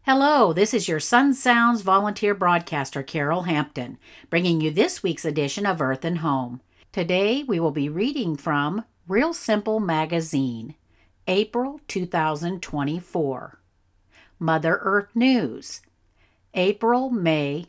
Hello, this is your Sun Sounds volunteer broadcaster, Carol Hampton, bringing you this week's edition of Earth and Home. Today we will be reading from Real Simple Magazine, April 2024. Mother Earth News, April-May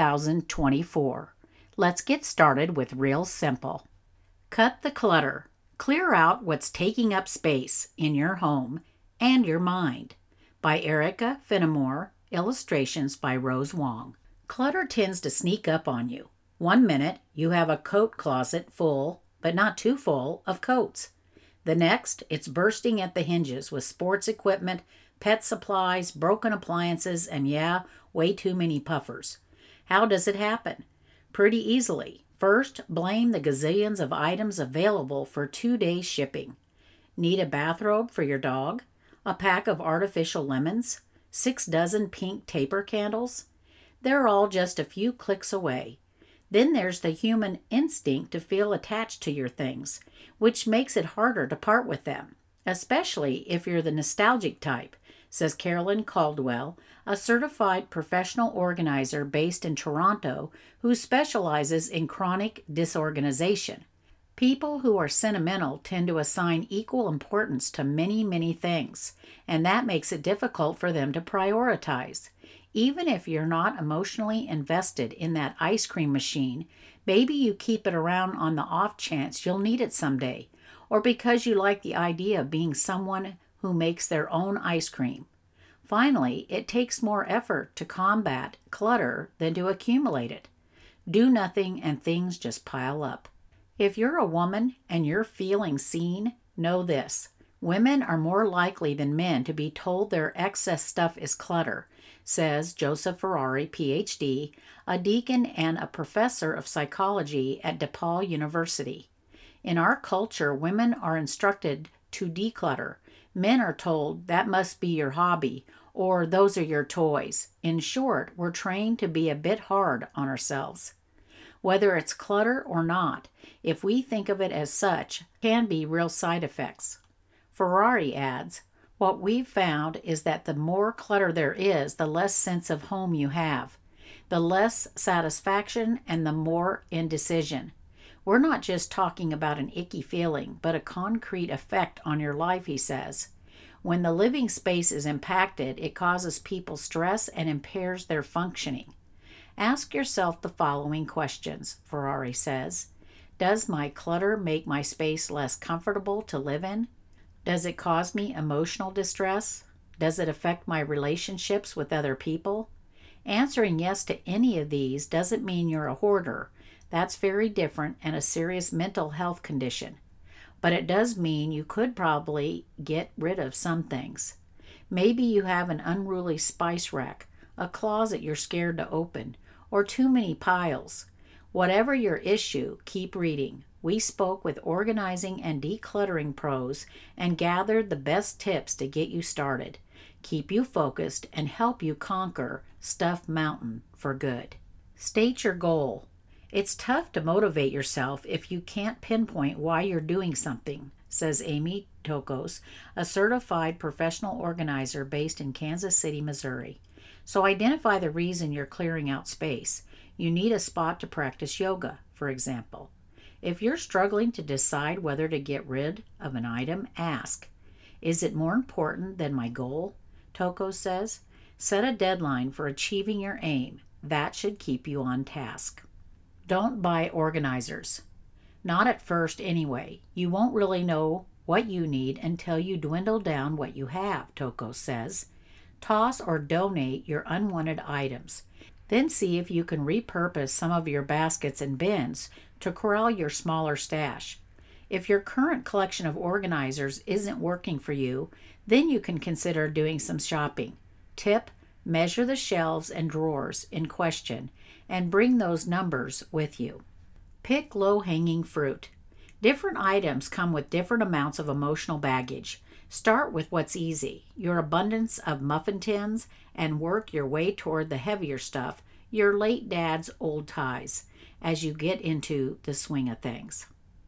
2024. Let's get started with Real Simple. Cut the clutter. Clear out what's taking up space in your home and your mind. By Erica Finnemore, illustrations by Rose Wong. Clutter tends to sneak up on you. 1 minute, you have a coat closet full, but not too full, of coats. The next, it's bursting at the hinges with sports equipment, pet supplies, broken appliances, and way too many puffers. How does it happen? Pretty easily. First, blame the gazillions of items available for 2-day shipping. Need a bathrobe for your dog? A pack of artificial lemons? 6 dozen pink taper candles? They're all just a few clicks away. Then there's the human instinct to feel attached to your things, which makes it harder to part with them, especially if you're the nostalgic type, says Carolyn Caldwell, a certified professional organizer based in Toronto who specializes in chronic disorganization. People who are sentimental tend to assign equal importance to many, many things, and that makes it difficult for them to prioritize. Even if you're not emotionally invested in that ice cream machine, maybe you keep it around on the off chance you'll need it someday, or because you like the idea of being someone who makes their own ice cream. Finally, it takes more effort to combat clutter than to accumulate it. Do nothing and things just pile up. If you're a woman and you're feeling seen, know this. Women are more likely than men to be told their excess stuff is clutter, says Joseph Ferrari, Ph.D., a deacon and a professor of psychology at DePaul University. In our culture, women are instructed to declutter. Men are told that must be your hobby, or those are your toys. In short, we're trained to be a bit hard on ourselves. Whether it's clutter or not, if we think of it as such, can be real side effects. Ferrari adds, what we've found is that the more clutter there is, the less sense of home you have, the less satisfaction, and the more indecision. We're not just talking about an icky feeling, but a concrete effect on your life, he says. When the living space is impacted, it causes people stress and impairs their functioning. Ask yourself the following questions, Ferrari says. Does my clutter make my space less comfortable to live in? Does it cause me emotional distress? Does it affect my relationships with other people? Answering yes to any of these doesn't mean you're a hoarder. That's very different and a serious mental health condition. But it does mean you could probably get rid of some things. Maybe you have an unruly spice rack, a closet you're scared to open, or too many piles. Whatever your issue, keep reading. We spoke with organizing and decluttering pros and gathered the best tips to get you started, keep you focused, and help you conquer Stuff Mountain for good. State your goal. It's tough to motivate yourself if you can't pinpoint why you're doing something, says Amy Tokos, a certified professional organizer based in Kansas City, Missouri. So identify the reason you're clearing out space. You need a spot to practice yoga, for example. If you're struggling to decide whether to get rid of an item, ask, is it more important than my goal? Tokos says, set a deadline for achieving your aim. That should keep you on task. Don't buy organizers. Not at first anyway. You won't really know what you need until you dwindle down what you have, Tokos says. Toss or donate your unwanted items. Then see if you can repurpose some of your baskets and bins to corral your smaller stash. If your current collection of organizers isn't working for you, then you can consider doing some shopping. Tip, measure the shelves and drawers in question and bring those numbers with you. Pick low-hanging fruit. Different items come with different amounts of emotional baggage. Start with what's easy, your abundance of muffin tins, and work your way toward the heavier stuff, your late dad's old ties, as you get into the swing of things.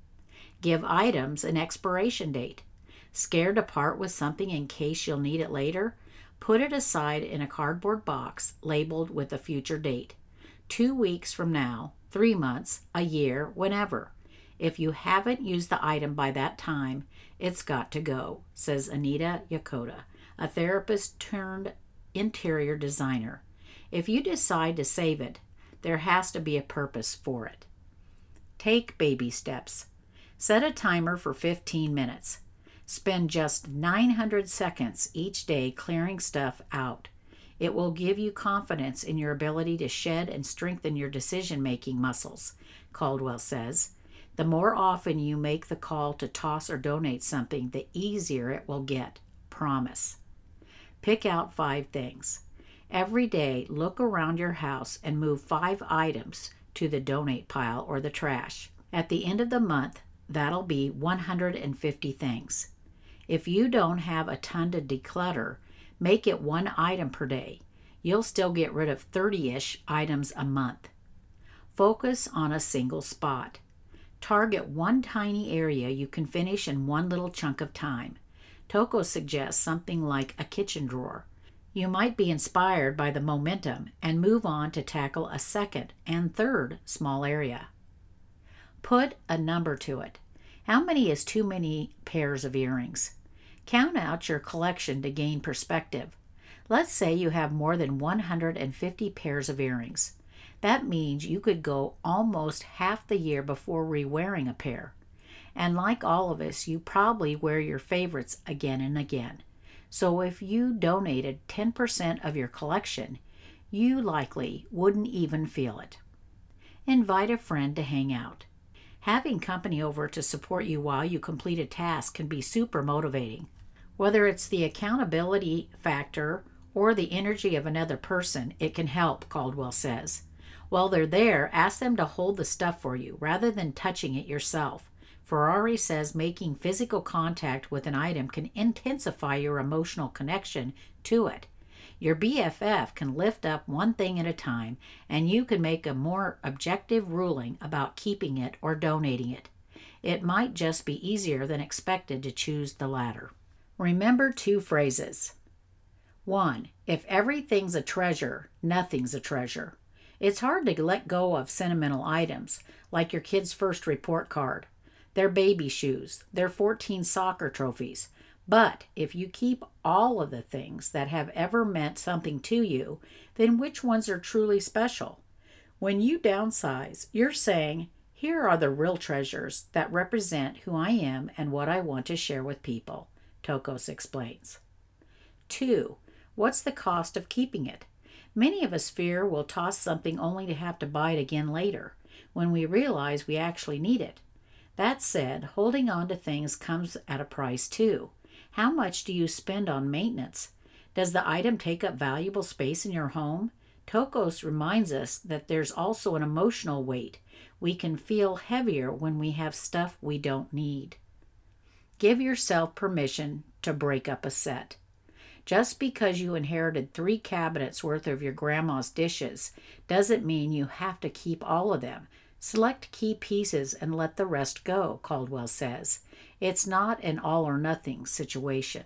Give items an expiration date. Scared to part with something in case you'll need it later? Put it aside in a cardboard box labeled with a future date. 2 weeks from now, 3 months, a year, whenever. If you haven't used the item by that time, it's got to go, says Anita Yakoda, a therapist turned interior designer. If you decide to save it, there has to be a purpose for it. Take baby steps. Set a timer for 15 minutes. Spend just 900 seconds each day clearing stuff out. It will give you confidence in your ability to shed and strengthen your decision-making muscles, Caldwell says. The more often you make the call to toss or donate something, the easier it will get. Promise. Pick out 5 things. Every day, look around your house and move 5 items to the donate pile or the trash. At the end of the month, that'll be 150 things. If you don't have a ton to declutter, make it 1 item per day. You'll still get rid of 30-ish items a month. Focus on a single spot. Target one tiny area you can finish in one little chunk of time. Toko suggests something like a kitchen drawer. You might be inspired by the momentum and move on to tackle a second and third small area. Put a number to it. How many is too many pairs of earrings? Count out your collection to gain perspective. Let's say you have more than 150 pairs of earrings. That means you could go almost half the year before re-wearing a pair. And like all of us, you probably wear your favorites again and again. So if you donated 10% of your collection, you likely wouldn't even feel it. Invite a friend to hang out. Having company over to support you while you complete a task can be super motivating. Whether it's the accountability factor or the energy of another person, it can help, Caldwell says. While they're there, ask them to hold the stuff for you rather than touching it yourself. Ferrari says making physical contact with an item can intensify your emotional connection to it. Your BFF can lift up one thing at a time, and you can make a more objective ruling about keeping it or donating it. It might just be easier than expected to choose the latter. Remember 2 phrases. 1. If everything's a treasure, nothing's a treasure. It's hard to let go of sentimental items, like your kid's first report card, their baby shoes, their 14 soccer trophies. But if you keep all of the things that have ever meant something to you, then which ones are truly special? When you downsize, you're saying, here are the real treasures that represent who I am and what I want to share with people, Tokos explains. 2. What's the cost of keeping it? Many of us fear we'll toss something only to have to buy it again later, when we realize we actually need it. That said, holding on to things comes at a price too. How much do you spend on maintenance? Does the item take up valuable space in your home? Tokos reminds us that there's also an emotional weight. We can feel heavier when we have stuff we don't need. Give yourself permission to break up a set. Just because you inherited 3 cabinets worth of your grandma's dishes doesn't mean you have to keep all of them. Select key pieces and let the rest go, Caldwell says. It's not an all-or-nothing situation.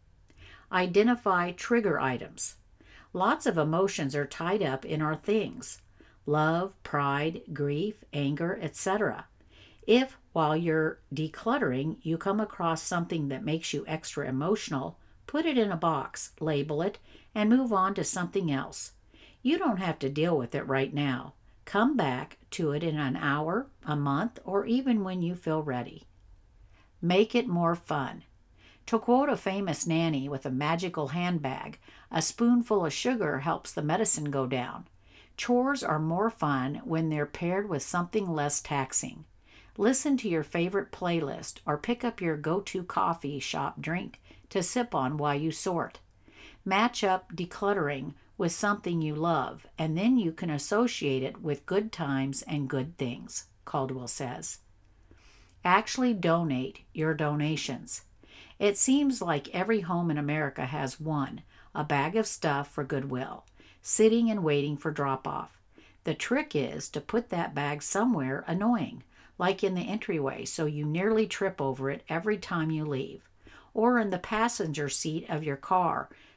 Identify trigger items. Lots of emotions are tied up in our things. Love, pride, grief, anger, etc. If, while you're decluttering, you come across something that makes you extra emotional, put it in a box, label it, and move on to something else. You don't have to deal with it right now. Come back to it in an hour, a month, or even when you feel ready. Make it more fun. To quote a famous nanny with a magical handbag, a spoonful of sugar helps the medicine go down. Chores are more fun when they're paired with something less taxing. Listen to your favorite playlist or pick up your go-to coffee shop drink to sip on while you sort. Match up decluttering with something you love, and then you can associate it with good times and good things, Caldwell says. Actually donate your donations. It seems like every home in America has one, a bag of stuff for Goodwill, sitting and waiting for drop-off. The trick is to put that bag somewhere annoying, like in the entryway so you nearly trip over it every time you leave, or in the passenger seat of your car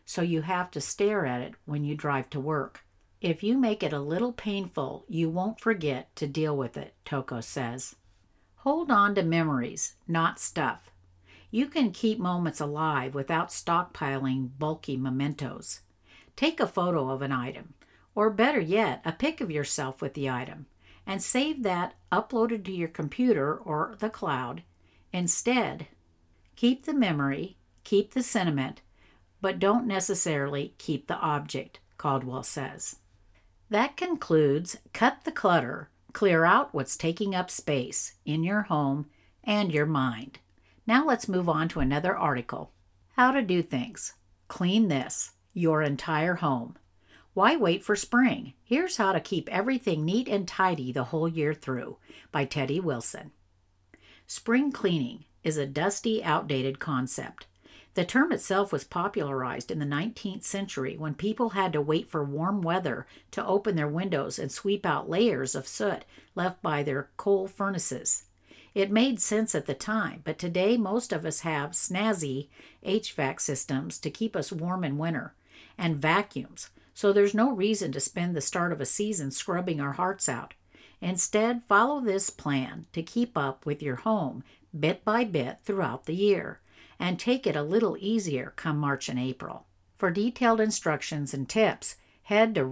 so you have to stare at it when you drive to work. If you make it a little painful, you won't forget to deal with it, Toko says. Hold on to memories, not stuff. You can keep moments alive without stockpiling bulky mementos. Take a photo of an item, or better yet, a pic of yourself with the item, and save that uploaded to your computer or the cloud. Instead, keep the memory, keep the sentiment, but don't necessarily keep the object, Caldwell says. That concludes Cut the Clutter, Clear Out What's Taking Up Space in Your Home and Your Mind. Now let's move on to another article. How to do things. Clean this, your entire home. Why wait for spring? Here's how to keep everything neat and tidy the whole year through, by Teddy Wilson. Spring cleaning is a dusty, outdated concept. The term itself was popularized in the 19th century when people had to wait for warm weather to open their windows and sweep out layers of soot left by their coal furnaces. It made sense at the time, but today most of us have snazzy HVAC systems to keep us warm in winter, and vacuums, so there's no reason to spend the start of a season scrubbing our hearts out. Instead, follow this plan to keep up with your home bit by bit throughout the year, and take it a little easier come March and April. For detailed instructions and tips, head to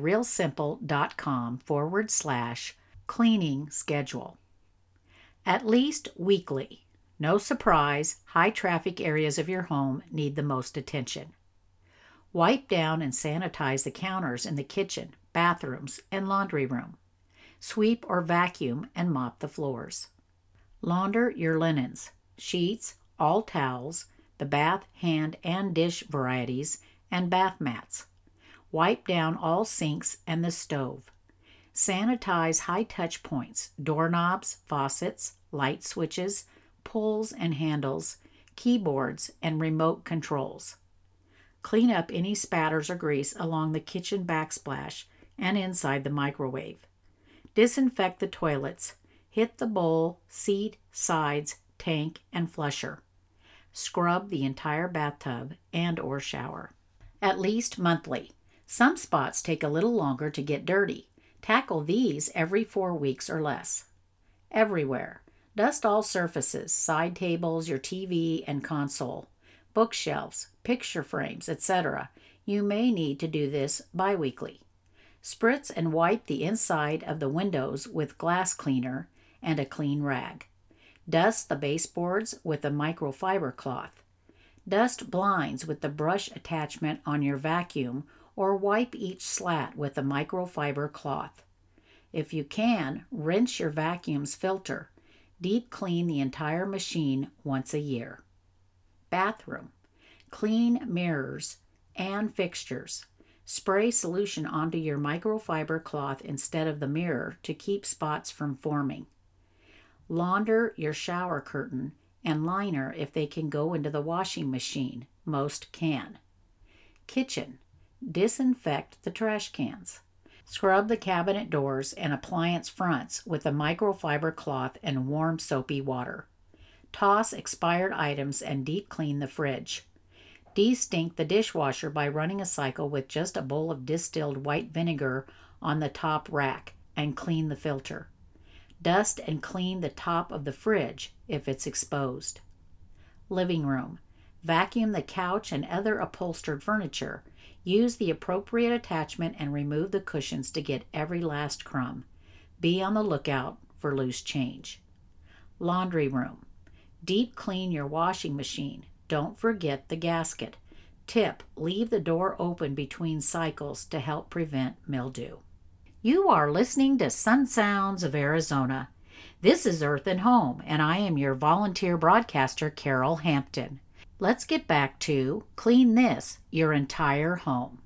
realsimple.com/cleaning schedule. At least weekly. No surprise, high traffic areas of your home need the most attention. Wipe down and sanitize the counters in the kitchen, bathrooms, and laundry room. Sweep or vacuum and mop the floors. Launder your linens, sheets, all towels, the bath, hand, and dish varieties, and bath mats. Wipe down all sinks and the stove. Sanitize high touch points, doorknobs, faucets, light switches, pulls and handles, keyboards, and remote controls. Clean up any spatters or grease along the kitchen backsplash and inside the microwave. Disinfect the toilets. Hit the bowl, seat, sides, tank, and flusher. Scrub the entire bathtub and/or shower. At least monthly. Some spots take a little longer to get dirty. Tackle these every 4 weeks or less. Everywhere. Dust all surfaces, side tables, your TV and console, bookshelves, picture frames, etc. You may need to do this bi-weekly. Spritz and wipe the inside of the windows with glass cleaner and a clean rag. Dust the baseboards with a microfiber cloth. Dust blinds with the brush attachment on your vacuum or wipe each slat with a microfiber cloth. If you can, rinse your vacuum's filter. Deep clean the entire machine once a year. Bathroom. Clean mirrors and fixtures. Spray solution onto your microfiber cloth instead of the mirror to keep spots from forming. Launder your shower curtain and liner if they can go into the washing machine. Most can. Kitchen. Disinfect the trash cans. Scrub the cabinet doors and appliance fronts with a microfiber cloth and warm soapy water. Toss expired items and deep clean the fridge. De-stink the dishwasher by running a cycle with just a bowl of distilled white vinegar on the top rack and clean the filter. Dust and clean the top of the fridge if it's exposed. Living room. Vacuum the couch and other upholstered furniture. Use the appropriate attachment and remove the cushions to get every last crumb. Be on the lookout for loose change. Laundry room. Deep clean your washing machine. Don't forget the gasket. Tip, leave the door open between cycles to help prevent mildew. You are listening to Sun Sounds of Arizona. This is Earth and Home, and I am your volunteer broadcaster, Carol Hampton. Let's get back to Clean This, Your Entire Home.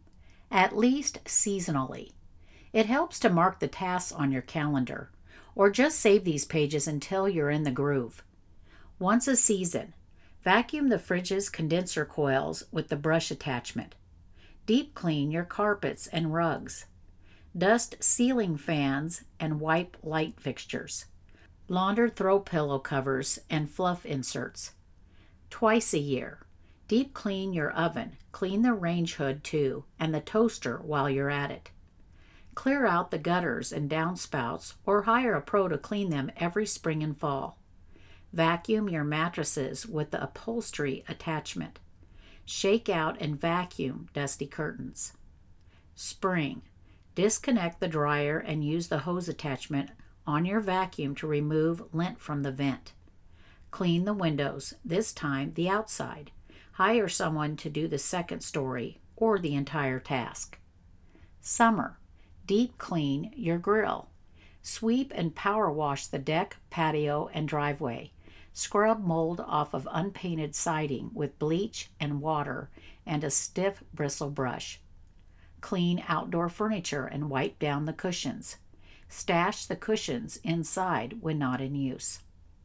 At least seasonally. It helps to mark the tasks on your calendar, or just save these pages until you're in the groove. Once a season. Vacuum the fridge's condenser coils with the brush attachment. Deep clean your carpets and rugs. Dust ceiling fans and wipe light fixtures. Launder throw pillow covers and fluff inserts. Twice a year. Deep clean your oven. Clean the range hood too, and the toaster while you're at it. Clear out the gutters and downspouts or hire a pro to clean them every spring and fall. Vacuum your mattresses with the upholstery attachment. Shake out and vacuum dusty curtains. Spring. Disconnect the dryer and use the hose attachment on your vacuum to remove lint from the vent. Clean the windows, this time the outside. Hire someone to do the second story or the entire task. Summer. Deep clean your grill. Sweep and power wash the deck, patio, and driveway. Scrub mold off of unpainted siding with bleach and water and a stiff bristle brush. Clean outdoor furniture and wipe down the cushions. Stash the cushions inside when not in use.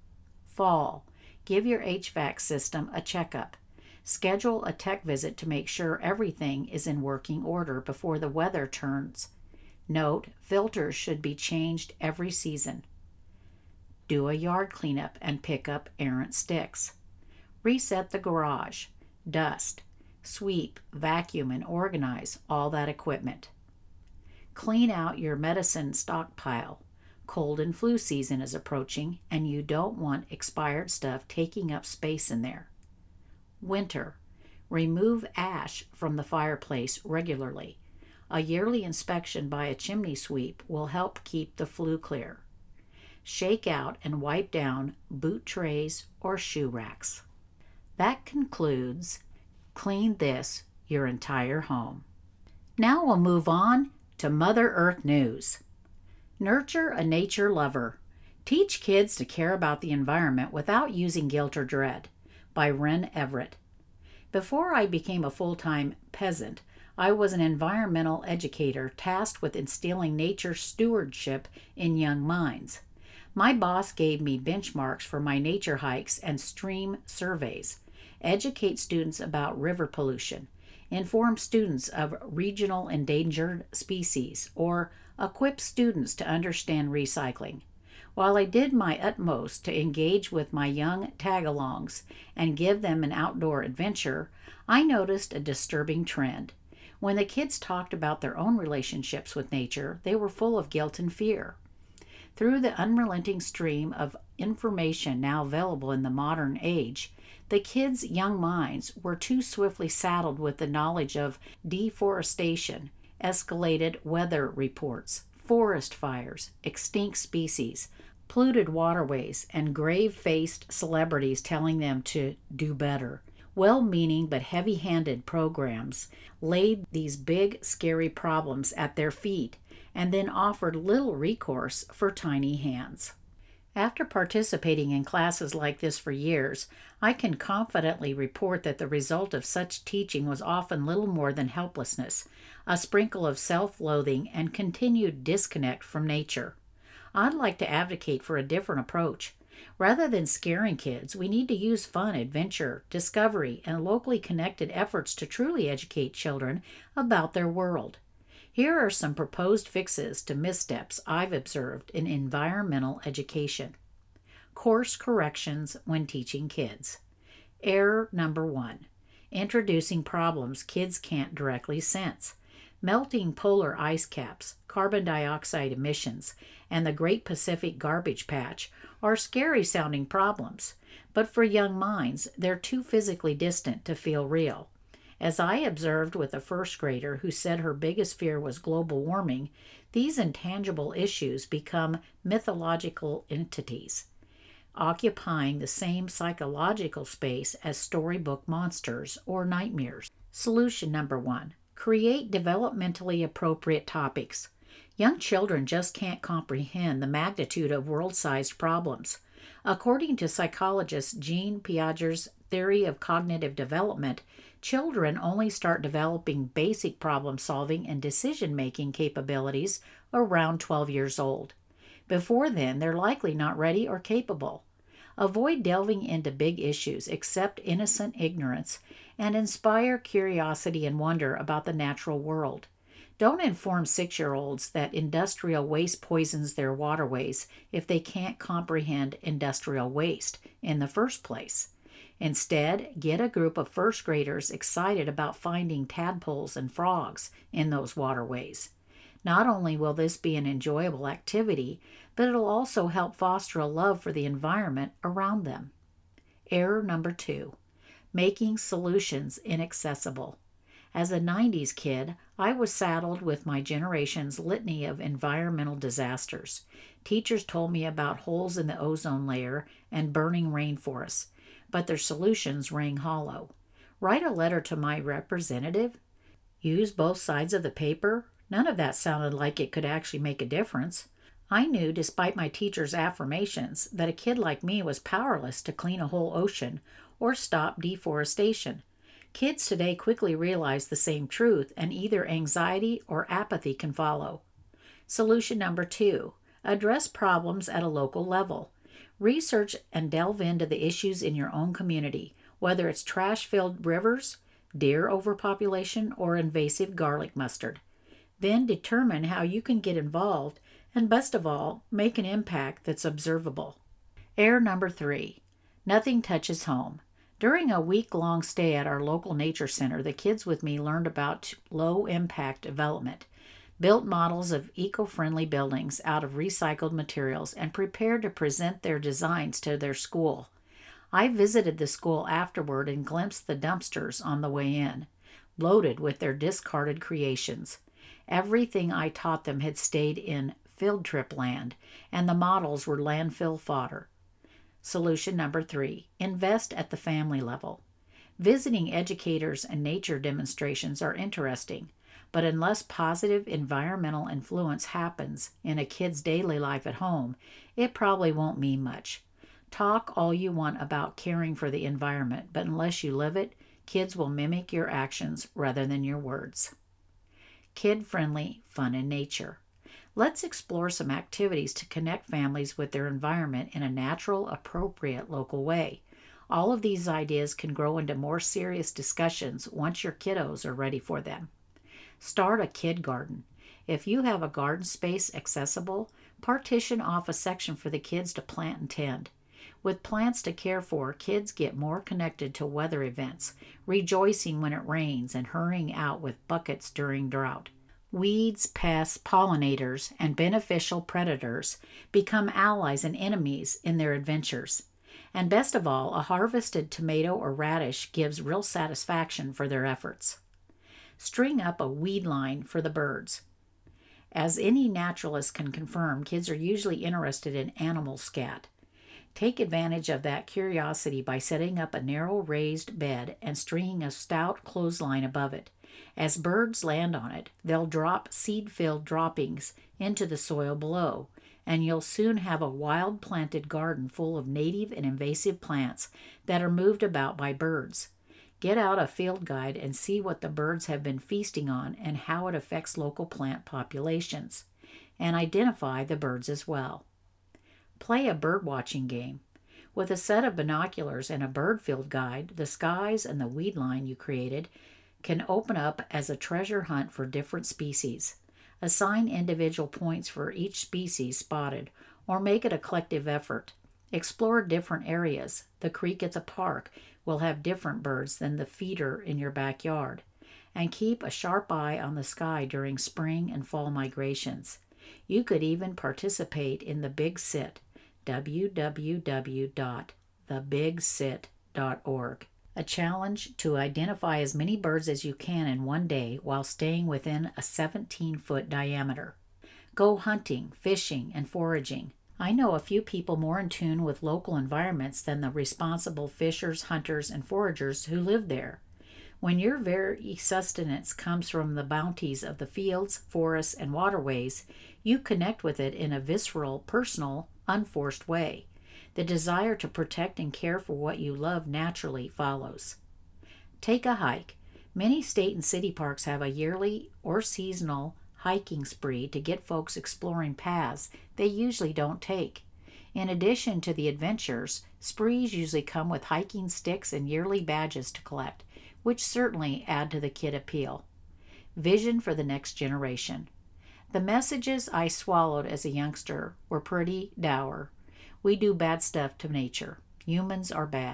Fall. Give your HVAC system a checkup. Schedule a tech visit to make sure everything is in working order before the weather turns. Note, filters should be changed every season. Do a yard cleanup and pick up errant sticks. Reset the garage. Dust. Sweep, vacuum, and organize all that equipment. Clean out your medicine stockpile. Cold and flu season is approaching, and you don't want expired stuff taking up space in there. Winter. Remove ash from the fireplace regularly. A yearly inspection by a chimney sweep will help keep the flue clear. Shake out and wipe down boot trays or shoe racks. That concludes Clean This Your Entire Home. Now we'll move on to Mother Earth News. Nurture a nature lover. Teach kids to care about the environment without using guilt or dread, by Ren Everett. Before I became a full-time peasant, I was an environmental educator tasked with instilling nature stewardship in young minds. My boss gave me benchmarks for my nature hikes and stream surveys, educate students about river pollution, inform students of regional endangered species, or equip students to understand recycling. While I did my utmost to engage with my young tag-alongs and give them an outdoor adventure, I noticed a disturbing trend. When the kids talked about their own relationships with nature, they were full of guilt and fear. Through the unrelenting stream of information now available in the modern age, the kids' young minds were too swiftly saddled with the knowledge of deforestation, escalated weather reports, forest fires, extinct species, polluted waterways, and grave-faced celebrities telling them to do better. Well-meaning but heavy-handed programs laid these big, scary problems at their feet and then offered little recourse for tiny hands. After participating in classes like this for years, I can confidently report that the result of such teaching was often little more than helplessness, a sprinkle of self-loathing, and continued disconnect from nature. I'd like to advocate for a different approach. Rather than scaring kids, we need to use fun, adventure, discovery, and locally connected efforts to truly educate children about their world. Here are some proposed fixes to missteps I've observed in environmental education. Course corrections when teaching kids. Error number 1. Introducing problems kids can't directly sense. Melting polar ice caps, carbon dioxide emissions, and the Great Pacific Garbage Patch are scary-sounding problems, but for young minds, they're too physically distant to feel real. As I observed with a first grader who said her biggest fear was global warming, these intangible issues become mythological entities, occupying the same psychological space as storybook monsters or nightmares. Solution number 1. Create developmentally appropriate topics. Young children just can't comprehend the magnitude of world-sized problems. According to psychologist Jean Piaget's theory of cognitive development, children only start developing basic problem-solving and decision-making capabilities around 12 years old. Before then, they're likely not ready or capable. Avoid delving into big issues, accept innocent ignorance, and inspire curiosity and wonder about the natural world. Don't inform 6-year-olds that industrial waste poisons their waterways if they can't comprehend industrial waste in the first place. Instead, get a group of first graders excited about finding tadpoles and frogs in those waterways. Not only will this be an enjoyable activity, but it'll also help foster a love for the environment around them. Error number 2, making solutions inaccessible. As a 90s kid, I was saddled with my generation's litany of environmental disasters. Teachers told me about holes in the ozone layer and burning rainforests, but their solutions rang hollow. Write a letter to my representative? Use both sides of the paper? None of that sounded like it could actually make a difference. I knew, despite my teacher's affirmations, that a kid like me was powerless to clean a whole ocean or stop deforestation. Kids today quickly realize the same truth, and either anxiety or apathy can follow. Solution number 2, address problems at a local level. Research and delve into the issues in your own community, whether it's trash-filled rivers, deer overpopulation, or invasive garlic mustard. Then determine how you can get involved and, best of all, make an impact that's observable. Error number 3, nothing touches home. During a week-long stay at our local nature center, the kids with me learned about low-impact development, built models of eco-friendly buildings out of recycled materials, and prepared to present their designs to their school. I visited the school afterward and glimpsed the dumpsters on the way in, loaded with their discarded creations. Everything I taught them had stayed in field trip land, and the models were landfill fodder. Solution number 3, invest at the family level. Visiting educators and nature demonstrations are interesting, but unless positive environmental influence happens in a kid's daily life at home, it probably won't mean much. Talk all you want about caring for the environment, but unless you live it, kids will mimic your actions rather than your words. Kid-friendly fun in nature. Let's explore some activities to connect families with their environment in a natural, appropriate, local way. All of these ideas can grow into more serious discussions once your kiddos are ready for them. Start a kid garden. If you have a garden space accessible, partition off a section for the kids to plant and tend. With plants to care for, kids get more connected to weather events, rejoicing when it rains and hurrying out with buckets during drought. Weeds, pests, pollinators, and beneficial predators become allies and enemies in their adventures. And best of all, a harvested tomato or radish gives real satisfaction for their efforts. String up a weed line for the birds. As any naturalist can confirm, kids are usually interested in animal scat. Take advantage of that curiosity by setting up a narrow raised bed and stringing a stout clothesline above it. As birds land on it, they'll drop seed-filled droppings into the soil below, and you'll soon have a wild planted garden full of native and invasive plants that are moved about by birds. Get out a field guide and see what the birds have been feasting on and how it affects local plant populations, and identify the birds as well. Play a bird-watching game. With a set of binoculars and a bird field guide, the skies and the weed line you created can open up as a treasure hunt for different species. Assign individual points for each species spotted, or make it a collective effort. Explore different areas. The creek at the park will have different birds than the feeder in your backyard. And keep a sharp eye on the sky during spring and fall migrations. You could even participate in the Big Sit, www.thebigsit.org. A challenge to identify as many birds as you can in one day while staying within a 17-foot diameter. Go hunting, fishing, and foraging. I know a few people more in tune with local environments than the responsible fishers, hunters, and foragers who live there. When your very sustenance comes from the bounties of the fields, forests, and waterways, you connect with it in a visceral, personal, unforced way. The desire to protect and care for what you love naturally follows. Take a hike. Many state and city parks have a yearly or seasonal hiking spree to get folks exploring paths they usually don't take. In addition to the adventures, sprees usually come with hiking sticks and yearly badges to collect, which certainly add to the kid appeal. Vision for the next generation. The messages I swallowed as a youngster were pretty dour. We do bad stuff to nature. Humans are bad.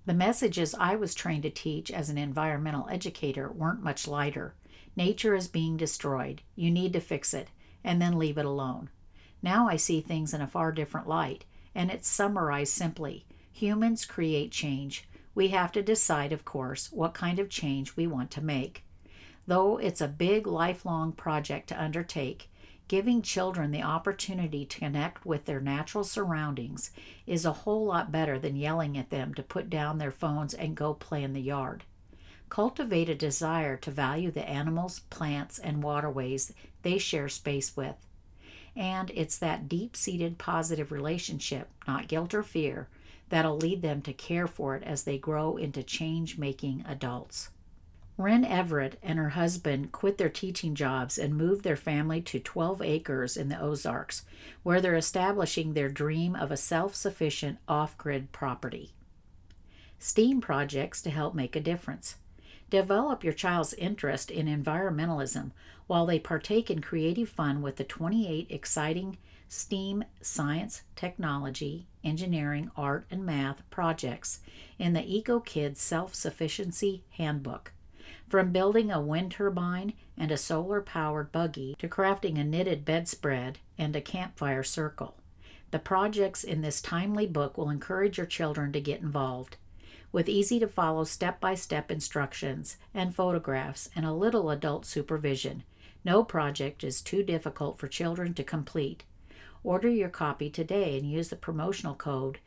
The messages I was trained to teach as an environmental educator weren't much lighter. Nature is being destroyed. You need to fix it, and then leave it alone. Now I see things in a far different light, and it's summarized simply. Humans create change. We have to decide, of course, what kind of change we want to make. Though it's a big, lifelong project to undertake, giving children the opportunity to connect with their natural surroundings is a whole lot better than yelling at them to put down their phones and go play in the yard. Cultivate a desire to value the animals, plants, and waterways they share space with. And it's that deep-seated positive relationship, not guilt or fear, that'll lead them to care for it as they grow into change-making adults. Wren Everett and her husband quit their teaching jobs and moved their family to 12 acres in the Ozarks, where they're establishing their dream of a self-sufficient off-grid property. STEAM projects to help make a difference. Develop your child's interest in environmentalism while they partake in creative fun with the 28 exciting STEAM science, technology, engineering, art, and math projects in the EcoKids Self-Sufficiency Handbook. From building a wind turbine and a solar-powered buggy to crafting a knitted bedspread and a campfire circle. The projects in this timely book will encourage your children to get involved. With easy-to-follow step-by-step instructions and photographs and a little adult supervision, no project is too difficult for children to complete. Order your copy today and use the promotional code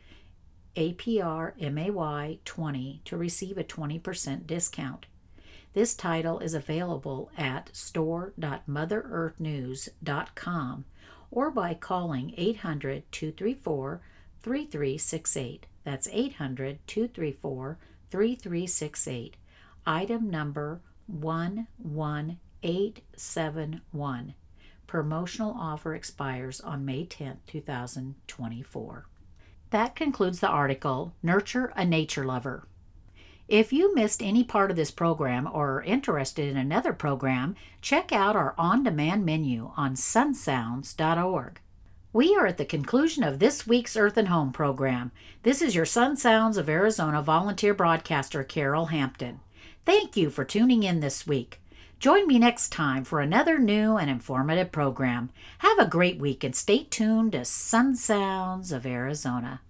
APRMAY20 to receive a 20% discount. This title is available at store.motherearthnews.com or by calling 800-234-3368. That's 800-234-3368. Item number 11871. Promotional offer expires on May 10, 2024. That concludes the article, Nurture a Nature Lover. If you missed any part of this program or are interested in another program, check out our on-demand menu on sunsounds.org. We are at the conclusion of this week's Earth and Home program. This is your Sun Sounds of Arizona volunteer broadcaster, Carol Hampton. Thank you for tuning in this week. Join me next time for another new and informative program. Have a great week and stay tuned to Sun Sounds of Arizona.